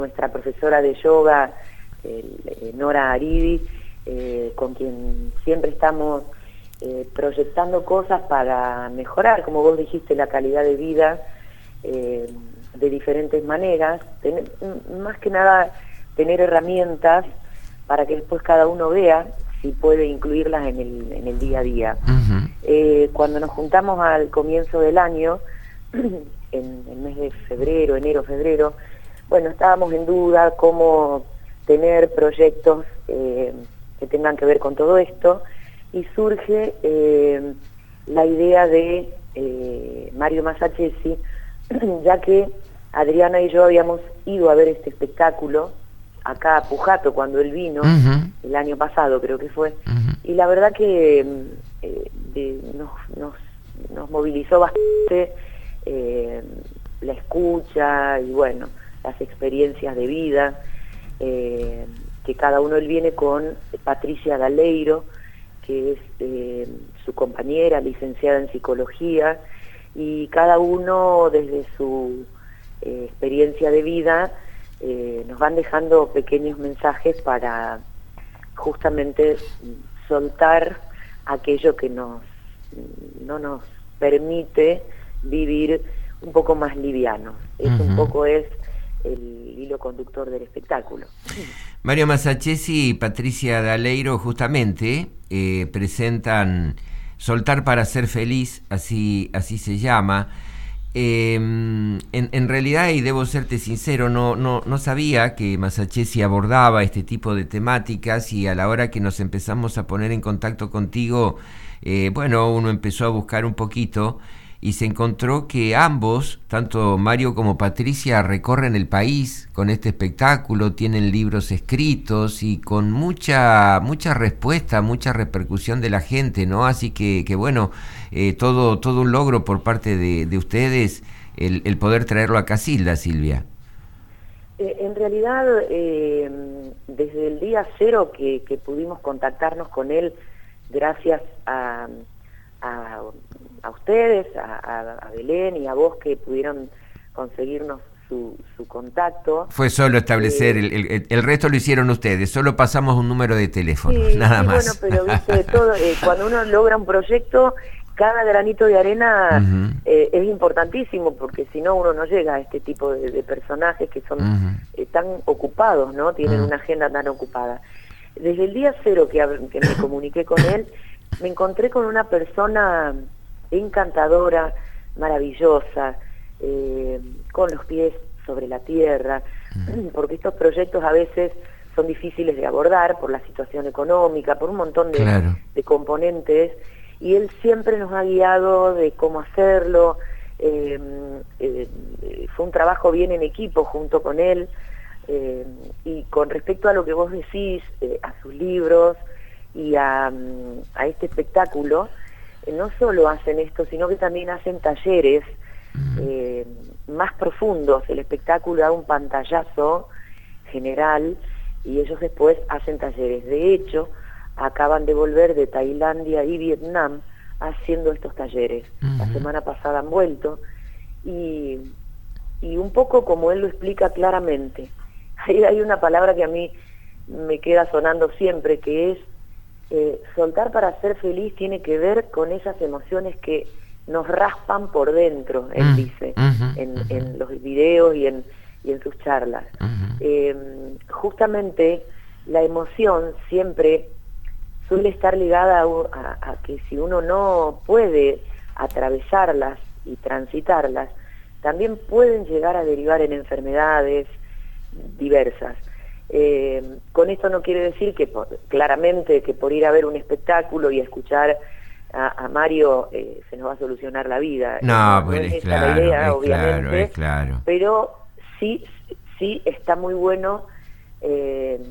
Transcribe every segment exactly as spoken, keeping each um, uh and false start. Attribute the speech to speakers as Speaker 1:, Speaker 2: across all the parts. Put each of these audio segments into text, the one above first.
Speaker 1: nuestra profesora de yoga, eh, Nora Aridi, eh, con quien siempre estamos eh, proyectando cosas para mejorar, como vos dijiste, la calidad de vida eh, de diferentes maneras, tener, más que nada tener herramientas para que después cada uno vea si puede incluirlas en el, en el día a día. Uh-huh. eh, cuando nos juntamos al comienzo del año, en el mes de febrero, enero, febrero, bueno, estábamos en duda cómo tener proyectos eh, que tengan que ver con todo esto, y surge eh, la idea de eh, Mario Masachesi, ya que Adriana y yo habíamos ido a ver este espectáculo acá a Pujato cuando él vino, uh-huh. el año pasado creo que fue, uh-huh. y la verdad que eh, de, nos, nos, nos movilizó bastante eh, la escucha y bueno, las experiencias de vida, eh, que cada uno él viene con Patricia Daleiro, que es eh, su compañera, licenciada en psicología, y cada uno desde su eh, experiencia de vida eh, nos van dejando pequeños mensajes para justamente soltar aquello que nos no nos permite vivir un poco más liviano. Es uh-huh. un poco es el hilo conductor del espectáculo.
Speaker 2: Mario Masachesi y Patricia Daleiro justamente eh, presentan Soltar para ser feliz, así, así se llama. Eh, en, en realidad, y debo serte sincero, no, no, no sabía que Masachesi abordaba este tipo de temáticas, y a la hora que nos empezamos a poner en contacto contigo, eh, bueno, uno empezó a buscar un poquito y se encontró que ambos, tanto Mario como Patricia, recorren el país con este espectáculo, tienen libros escritos y con mucha mucha respuesta, mucha repercusión de la gente, ¿no? Así que, que bueno, eh, todo todo un logro por parte de, de ustedes el, el poder traerlo a Casilda, Silvia.
Speaker 1: Eh, en realidad, eh, desde el día cero que, que pudimos contactarnos con él, gracias a... A, a ustedes, a, a, a Belén y a vos que pudieron conseguirnos su, su contacto.
Speaker 2: Fue solo establecer, eh, el, el, el resto lo hicieron ustedes, solo pasamos un número de teléfono,
Speaker 1: sí,
Speaker 2: nada
Speaker 1: sí,
Speaker 2: más.
Speaker 1: Bueno, pero viste, todo, eh, cuando uno logra un proyecto, cada granito de arena uh-huh. eh, es importantísimo, porque si no uno no llega a este tipo de, de personajes que son uh-huh. eh, tan ocupados, ¿no? Tienen uh-huh. una agenda tan ocupada. Desde el día cero que, que me comuniqué con él, me encontré con una persona encantadora, maravillosa, eh, con los pies sobre la tierra, mm. porque estos proyectos a veces son difíciles de abordar por la situación económica, por un montón de, claro. de componentes, y él siempre nos ha guiado de cómo hacerlo. Eh, eh, fue un trabajo bien en equipo junto con él, eh, y con respecto a lo que vos decís, eh, a sus libros, y a, a este espectáculo, eh, no solo hacen esto, sino que también hacen talleres eh, más profundos. El espectáculo da un pantallazo general y ellos después hacen talleres. De hecho, acaban de volver de Tailandia y Vietnam haciendo estos talleres. Uh-huh. La semana pasada han vuelto, y, y un poco como él lo explica claramente, hay, hay una palabra que a mí me queda sonando siempre, que es Eh, soltar para ser feliz. Tiene que ver con esas emociones que nos raspan por dentro, él mm, dice, uh-huh, en, uh-huh. en los videos y en, y en sus charlas. Uh-huh. Eh, justamente la emoción siempre suele estar ligada a, a, a que si uno no puede atravesarlas y transitarlas, también pueden llegar a derivar en enfermedades diversas. Eh, con esto no quiere decir que por, claramente que por ir a ver un espectáculo y escuchar a, a Mario eh, se nos va a solucionar la vida.
Speaker 2: No,
Speaker 1: no,
Speaker 2: pues
Speaker 1: no es
Speaker 2: es
Speaker 1: esa
Speaker 2: claro,
Speaker 1: la idea,
Speaker 2: es
Speaker 1: obviamente,
Speaker 2: claro, es claro.
Speaker 1: Pero sí, sí está muy bueno eh,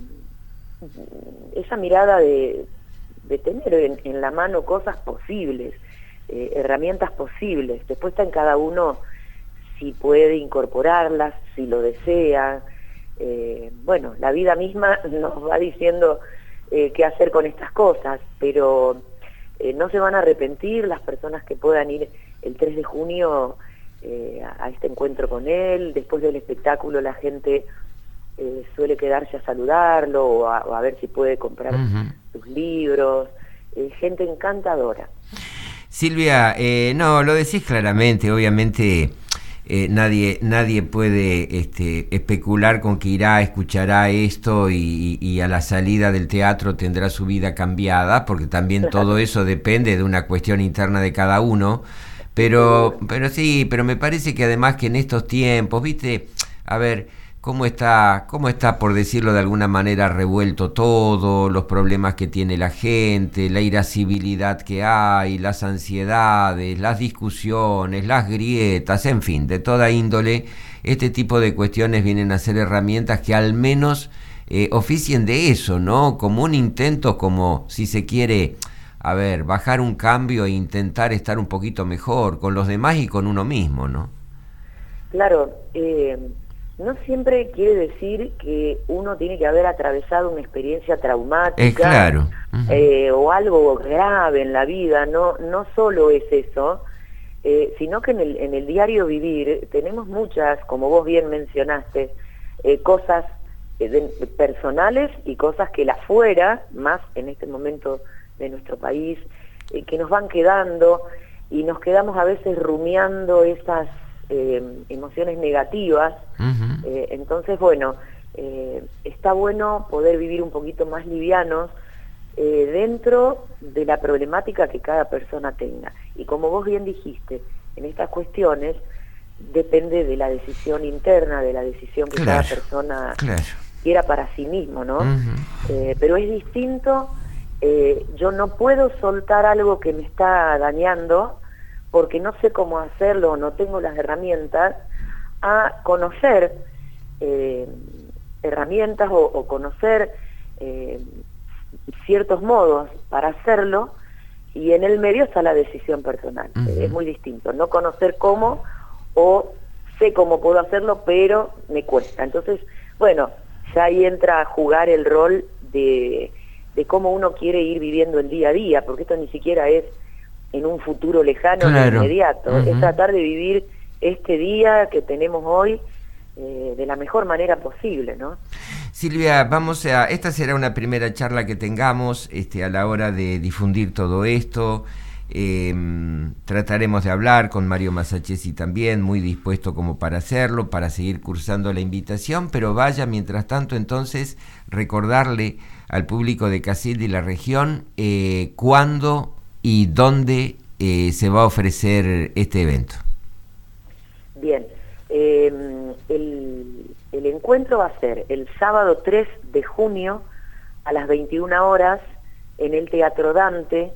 Speaker 1: esa mirada de, de tener en, en la mano cosas posibles, eh, herramientas posibles. Después está en cada uno si puede incorporarlas, si lo desea. Eh, bueno, la vida misma nos va diciendo eh, qué hacer con estas cosas, pero eh, no se van a arrepentir las personas que puedan ir el tres de junio eh, a, a este encuentro con él. Después del espectáculo la gente eh, suele quedarse a saludarlo o a, o a ver si puede comprar uh-huh. sus libros, eh, gente encantadora.
Speaker 2: Silvia, eh, no, lo decís claramente, obviamente eh, nadie nadie puede este, especular con que irá, escuchará esto y, y a la salida del teatro tendrá su vida cambiada, porque también todo eso depende de una cuestión interna de cada uno, pero, pero sí, pero me parece que además que en estos tiempos, viste, a ver, cómo está, cómo está, por decirlo de alguna manera, revuelto todo, los problemas que tiene la gente, la irascibilidad que hay, las ansiedades, las discusiones, las grietas, en fin, de toda índole. Este tipo de cuestiones vienen a ser herramientas que al menos eh, oficien de eso, ¿no? Como un intento, como si se quiere, a ver, bajar un cambio e intentar estar un poquito mejor con los demás y con uno mismo, ¿no?
Speaker 1: Claro, eh... no siempre quiere decir que uno tiene que haber atravesado una experiencia traumática
Speaker 2: es claro. Uh-huh.
Speaker 1: eh, o algo grave en la vida, no no solo es eso, eh, sino que en el, en el diario vivir tenemos muchas, como vos bien mencionaste, eh, cosas eh, de, personales y cosas que la afuera, más en este momento de nuestro país, eh, que nos van quedando y nos quedamos a veces rumiando esas Eh, emociones negativas. Uh-huh. eh, entonces bueno, eh, está bueno poder vivir un poquito más livianos eh, dentro de la problemática que cada persona tenga, y como vos bien dijiste, en estas cuestiones depende de la decisión interna, de la decisión que claro, cada persona claro. quiera para sí mismo, ¿no? Uh-huh. eh, pero es distinto, eh, yo no puedo soltar algo que me está dañando porque no sé cómo hacerlo, no tengo las herramientas, a conocer eh, herramientas o, o conocer eh, ciertos modos para hacerlo, y en el medio está la decisión personal. Uh-huh. Es muy distinto, no conocer cómo, o sé cómo puedo hacerlo, pero me cuesta. Entonces, bueno, ya ahí entra a jugar el rol de, de cómo uno quiere ir viviendo el día a día, porque esto ni siquiera es en un futuro lejano, claro. inmediato, uh-huh. es tratar de vivir este día que tenemos hoy eh, de la mejor manera posible, ¿no?
Speaker 2: Silvia, vamos a, esta será una primera charla que tengamos este, a la hora de difundir todo esto. Eh, trataremos de hablar con Mario Masachesi también, muy dispuesto como para hacerlo, para seguir cursando la invitación, pero vaya, mientras tanto, entonces, recordarle al público de Casilda y la región eh, cuándo y dónde eh, se va a ofrecer este evento.
Speaker 1: Bien, eh, el, el encuentro va a ser el sábado tres de junio a las veintiuna horas en el Teatro Dante.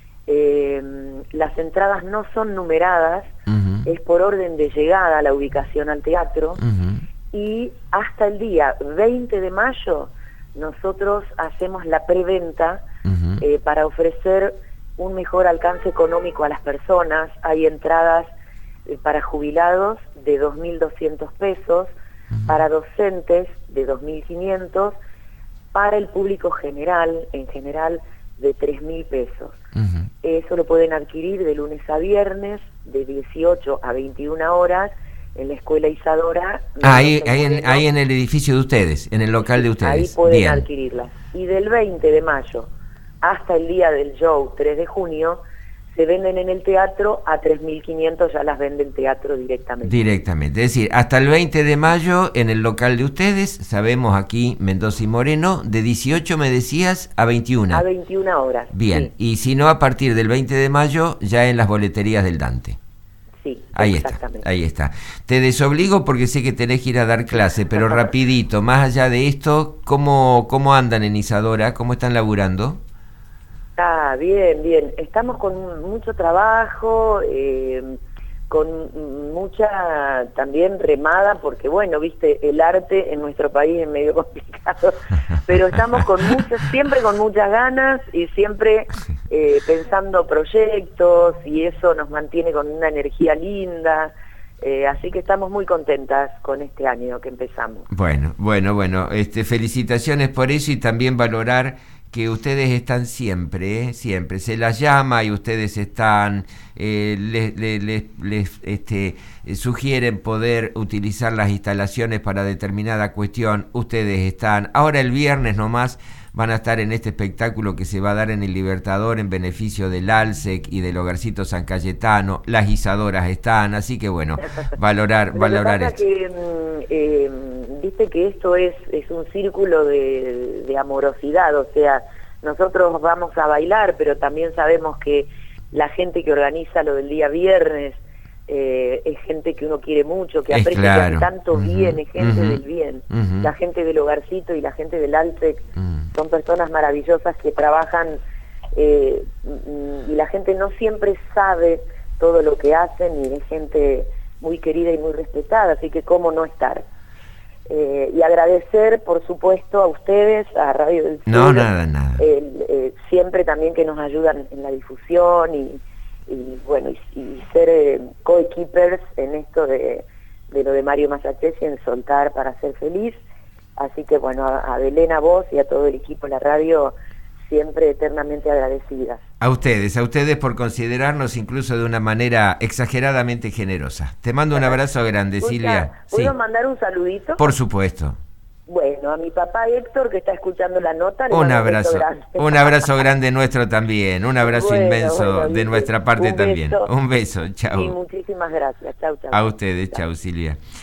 Speaker 1: Eh, las entradas no son numeradas, uh-huh. es por orden de llegada la ubicación al teatro, uh-huh. y hasta el día veinte de mayo nosotros hacemos la preventa uh-huh. eh, para ofrecer un mejor alcance económico a las personas. Hay entradas eh, para jubilados de dos mil doscientos pesos, uh-huh. para docentes de dos mil quinientos, para el público general, en general, de tres mil pesos. Uh-huh. Eso lo pueden adquirir de lunes a viernes, de dieciocho a veintiuna horas, en la Escuela Isadora.
Speaker 2: Ah, ahí, ahí, en, ahí en el edificio de ustedes, en el local sí, de ustedes.
Speaker 1: Ahí pueden
Speaker 2: Bien.
Speaker 1: adquirirlas. Y del veinte de mayo hasta el día del show, tres de junio, se venden en el teatro a tres mil quinientos, ya las vende el teatro directamente.
Speaker 2: Directamente, es decir, hasta el veinte de mayo en el local de ustedes, sabemos aquí, Mendoza y Moreno, de dieciocho, me decías, a veintiuna.
Speaker 1: A veintiuna horas.
Speaker 2: Bien,
Speaker 1: sí.
Speaker 2: Y si no, a partir del veinte de mayo, ya en las boleterías del Dante.
Speaker 1: Sí,
Speaker 2: ahí está, ahí está. Te desobligo porque sé que tenés que ir a dar clase, pero rapidito, más allá de esto, ¿cómo, cómo andan en Isadora? ¿Cómo están laburando?
Speaker 1: Ah, bien, bien. Estamos con mucho trabajo, eh, con mucha también remada, porque bueno, viste, el arte en nuestro país es medio complicado, pero estamos con muchas, siempre con muchas ganas y siempre eh, pensando proyectos, y eso nos mantiene con una energía linda. Eh, así que estamos muy contentas con este año que empezamos.
Speaker 2: Bueno, bueno, bueno, este, felicitaciones por eso, y también valorar que ustedes están siempre, ¿eh? Siempre. Se las llama y ustedes están, eh, les, les, les, les este, sugieren poder utilizar las instalaciones para determinada cuestión, ustedes están. Ahora el viernes nomás van a estar en este espectáculo que se va a dar en el Libertador en beneficio del ALSEC y del Hogarcito San Cayetano. Las guisadoras están, así que bueno, valorar, valorar esto.
Speaker 1: Que, eh, viste que esto es, es un círculo de, de amorosidad, o sea, nosotros vamos a bailar, pero también sabemos que la gente que organiza lo del día viernes eh, es gente que uno quiere mucho, que
Speaker 2: es
Speaker 1: aprecia
Speaker 2: claro.
Speaker 1: que hace tanto uh-huh, bien, es gente uh-huh, del bien. Uh-huh. La gente del Hogarcito y la gente del ALSEC uh-huh. son personas maravillosas que trabajan eh, y la gente no siempre sabe todo lo que hacen y es gente muy querida y muy respetada, así que cómo no estar. Eh, y agradecer, por supuesto, a ustedes, a Radio del Sur.
Speaker 2: No, nada, nada.
Speaker 1: Eh, eh, siempre también que nos ayudan en la difusión y, y bueno, y, y ser eh, coequippers en esto de, de lo de Mario Masachesi, en Soltar para ser feliz. Así que bueno, a, a Belén, a vos y a todo el equipo de la radio, siempre eternamente agradecidas.
Speaker 2: A ustedes, a ustedes por considerarnos incluso de una manera exageradamente generosa. Te mando un abrazo grande,
Speaker 1: Escucha,
Speaker 2: Silvia.
Speaker 1: ¿puedo
Speaker 2: sí.
Speaker 1: mandar un saludito?
Speaker 2: Por supuesto.
Speaker 1: Bueno, a mi papá Héctor, que está escuchando la nota, le
Speaker 2: un
Speaker 1: mando
Speaker 2: abrazo,
Speaker 1: un grande.
Speaker 2: un abrazo grande nuestro también, un abrazo
Speaker 1: bueno,
Speaker 2: inmenso
Speaker 1: bueno,
Speaker 2: de nuestra parte
Speaker 1: un
Speaker 2: también.
Speaker 1: Beso.
Speaker 2: Un beso, chao.
Speaker 1: Y muchísimas gracias, chau, chau.
Speaker 2: A ustedes,
Speaker 1: chau,
Speaker 2: chau, Silvia.